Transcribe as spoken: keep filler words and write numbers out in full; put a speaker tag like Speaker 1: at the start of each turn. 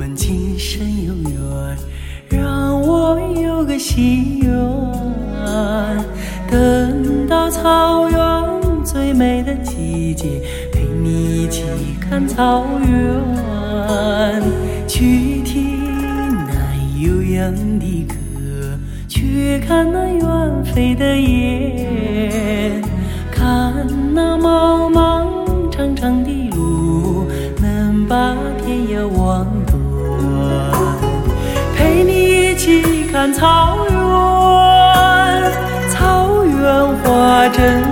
Speaker 1: 们今生有缘，让我有个心愿，等到草原最美的季节，陪你一起看草原，去听那悠扬的歌，去看那远飞的雁，看那茫茫长长的路，能把天涯望断。陪你一起看草原，草原花正